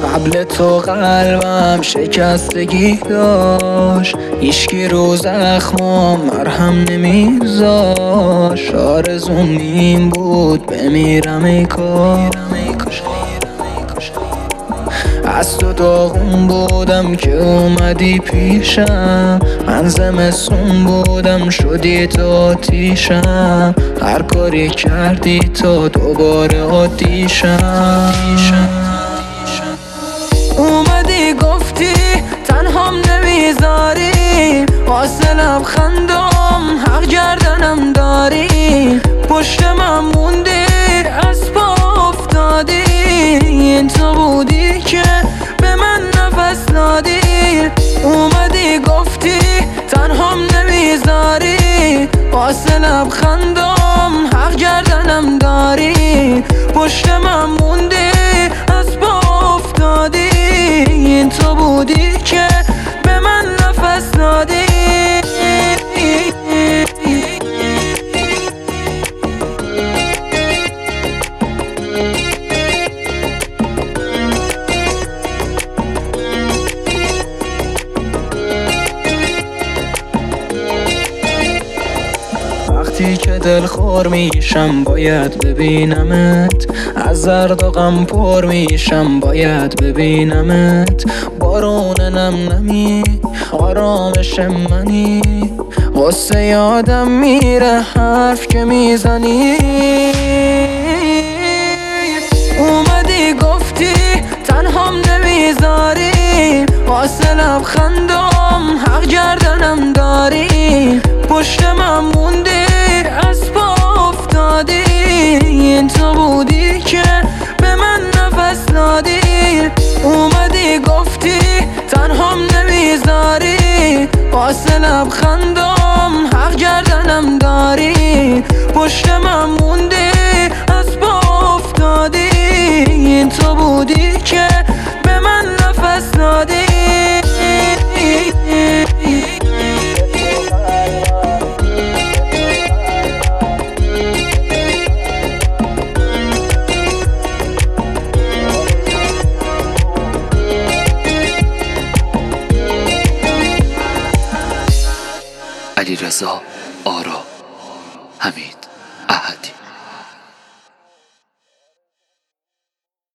قبل تو قلبم شکستگی داشت، هیچکی رو زخمام مرهم نمیذاشت. آرزوم این بود بمیرم ای کاش. از تو داغون بودم که اومدی پیشم، من زمستون بودم شدی تو آتیشم. هر کاری کردی تا دوباره عادیشم. اومدی گفتی تنهام نمیذاری، واسه لبخندام حق گردنم داری. پشت من موندی از پا افتادی، این تو بودی که به من نفس دادی. اومدی گفتی تنهام نمیذاری، واسه لبخندام حق گردنم داری. پشت من موندی از پا افتادی، این تو بودی که به من نفس دادی. وقتی که دلخور میشم باید ببینمت، از درد و غم پر میشم باید ببینمت. بارون نم نمی آرامش منی، غصه یادم میره حرف که میزنی. اومدی گفتی تنهام نمیذاری، واسه لبخندام حق گردنم داری. پشت من موندی از پا افتادی، این تو بودی که به من نفس دادی. اومدی گفتی تنهام نمیذاری، واسه لبخندام حق گردنم داری. پشت من موندی از پا افتادی، این تو بودی که به من نفس دادی. علیرضا آرا، حمید احدی.